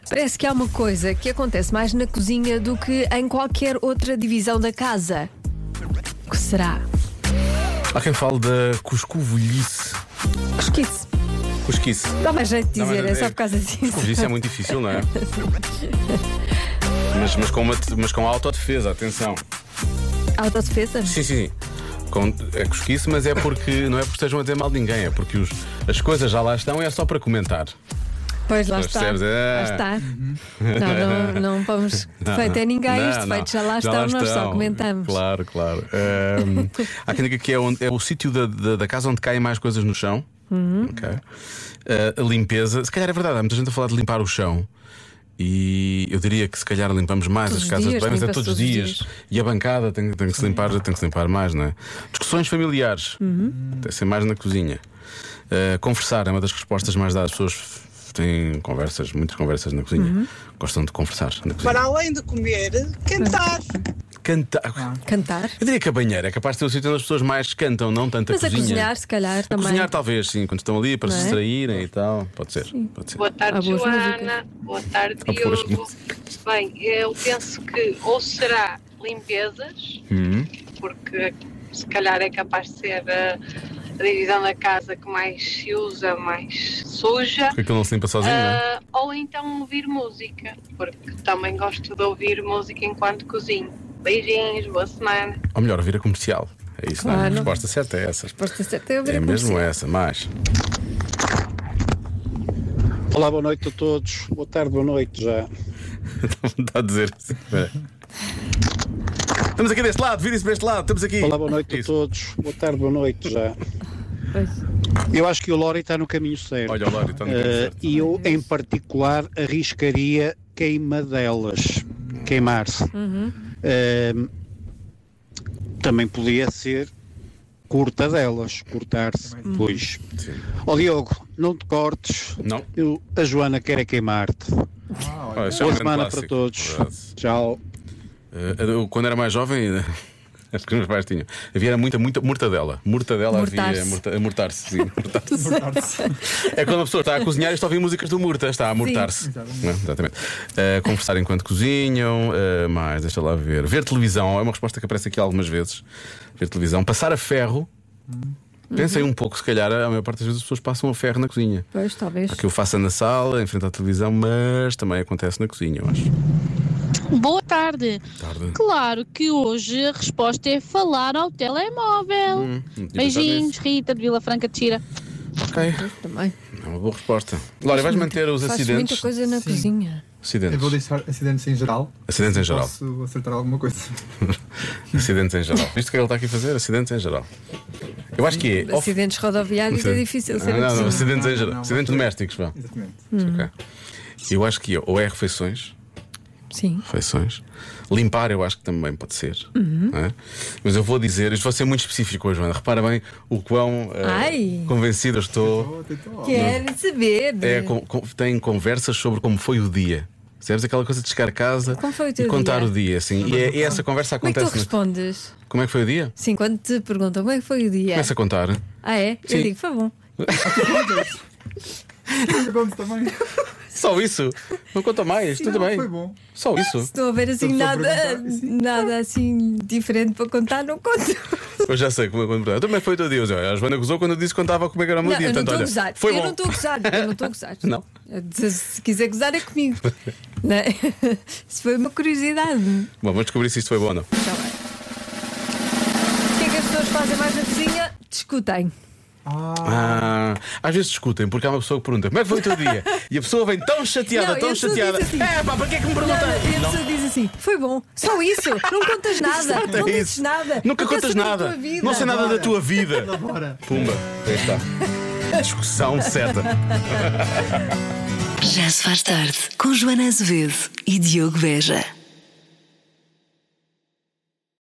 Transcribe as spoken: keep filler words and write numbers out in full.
Parece que há uma coisa que acontece mais na cozinha do que em qualquer outra divisão da casa. O que será? Há quem fale da cuscovilhice. Cosquice. Cosquice. Dá mais jeito de Dá dizer, mais- é só é- por causa disso. Cuscovilhice é muito difícil, não é? mas, mas, com uma, mas com autodefesa, atenção. Autodefesa? Sim, sim, sim. Com, é cosquice, mas é porque não é porque estejam a dizer mal de ninguém, é porque os, as coisas já lá estão e é só para comentar. Pois lá Mas está. percebes? É. Lá está. Não, não, não vamos defeito a ninguém. Não, Os não. defeitos já lá Já estão, lá nós só estão. comentamos. Claro, claro. Ahm, há quem diga que é, onde, é o sítio da, da, da casa onde caem mais coisas no chão. Uhum. Ok. Ah, a limpeza, se calhar é verdade, há muita gente a falar de limpar o chão. E eu diria que se calhar limpamos mais Todos as os casas de dias, banho, mas é limpa-se todos os todos os dias. dias. E a bancada tem, tem que se limpar, tem que se limpar mais, não é? Discussões familiares, Uhum. tem que ser mais na cozinha. Ah, conversar é uma das respostas mais dadas. As pessoas têm conversas, muitas conversas na cozinha. Uhum. Gostam de conversar na cozinha. Para além de comer, cantar. Cantar. Cantar. Eu diria que a banheira é capaz de ser o sítio onde as pessoas mais cantam, não tanto a Mas a cozinha. cozinhar, se calhar, A também. cozinhar, talvez, sim, quando estão ali para Não se é? distraírem e tal. Pode ser. Pode ser. Boa tarde, Há boas Joana. Boa tarde, Há boas Diogo. músicas. Bem, eu penso que ou será limpezas, Hum. porque se calhar é capaz de ser a, a divisão da casa que mais se usa, mais suja. Porque aquilo não se limpa sozinho, não é? Ah, ou então ouvir música, porque também gosto de ouvir música enquanto cozinho. Beijinhos, boa semana. Ou melhor, ouvir a comercial. É isso, não é? A Claro. resposta certa é essa. A resposta certa é ouvir É a mesmo comercial. essa, mais. Olá, boa noite a todos. Boa tarde, boa noite já. Está a dizer. Espera. Estamos aqui deste lado, virem-se para este lado, estamos aqui. Olá, boa noite a Isso. todos. Boa tarde, boa noite já. Pois. Eu acho que o Lori está no caminho certo. Olha o Lori, está no caminho Eh, certo. E eu, em particular, arriscaria queimadelas. Queimar-se. Eh, também podia ser cortadelas. Cortar-se. Pois. Sim. Ó Diogo, não te cortes. Não? Eu, a Joana quer é queimar-te. Olha, isso é um Boa grande semana clássico. para todos. Verdade. Tchau. Eh, eu, quando era mais jovem, acho que os meus pais tinham. Havia era muita, muita mortadela. Mortadela havia. Mortar-se. Morta, a mortar-se, sim. Mortar-se. É quando a pessoa está a cozinhar e está a ouvir músicas do Murta, está a mortar-se. Não, exatamente. Eh, conversar enquanto cozinham, eh, mais, deixa lá ver. Ver televisão é uma resposta que aparece aqui algumas vezes. Ver televisão. Passar a ferro. Pensem um pouco, se calhar a maior parte das vezes as pessoas passam a ferro na cozinha. Pois, talvez. Que eu faça na sala, em frente à televisão, mas também acontece na cozinha, eu acho. Boa tarde. Tarde. Claro que hoje a resposta é falar ao telemóvel. Hum, não tinha Beijinhos, pensado Rita de Vila Franca de Xira. nisso. Ok, Também. é uma boa resposta. Glória, vais manter os Fazes acidentes? muita coisa na Sim. cozinha. Acidentes. Eu vou deixar acidentes em geral. Acidentes em geral. Posso acertar alguma coisa. Acidentes em geral. Viste o que ele está aqui a fazer? Acidentes em geral. Eu acho que é. Acidentes rodoviários é difícil ser Não, não, assim. não, acidentes Não, em geral. não, Acidentes não. domésticos, vá. Exatamente. Ok. Eu acho que é, ou é refeições. Sim. Refeições. Limpar, eu acho que também pode ser. Uhum. Não é? Mas eu vou dizer, isto vai ser muito específico hoje, Joana. Repara bem o quão eh, Ai. convencido eu estou. Oh, tentou. Quero saber. É, com, com, tem conversas sobre como foi o dia. Percebes aquela coisa de chegar a casa Como foi o teu e contar dia? o dia, assim. E, é- e essa conversa Como é que tu acontece. no- respondes? Como é que foi o dia? Sim, quando te perguntam como é que foi o dia. Começa a contar. Ah, é? Sim. Eu digo, foi bom. Eu conto também. Só isso? Não conta mais, tudo Não, bem. Foi bom. Só isso. Se estou a ver assim Estou só a nada, perguntar, sim. nada assim diferente para contar, não conto. Eu já sei como é quando perguntar. Também foi o teu dia. Olha, a Joana gozou quando eu disse que contava como é que era o meu Não, dia. eu não Portanto, estou a olha, gozar. foi eu bom. não estou a gozar. Eu não estou a gozar. Não. Se, se quiser gozar é comigo. Não é? Isso foi uma curiosidade. Bom, vamos descobrir se isto foi bom ou não. Está bem. O que é que as pessoas fazem mais na cozinha? Discutem. Ah, às vezes discutem, porque há uma pessoa que pergunta como é que foi o teu dia? E a pessoa vem tão chateada, Não, e tão a pessoa chateada. diz assim, É pá, para que é que me perguntas? Não, e a pessoa diz assim: foi bom, só isso, não contas nada, Exato, é não dizes isso. nada. Nunca não quero contas saber da nada. tua vida. Não sei nada da tua vida. Bora. Pumba, aí está. Discussão certa. Já se faz tarde com Joana Azevedo e Diogo Beja.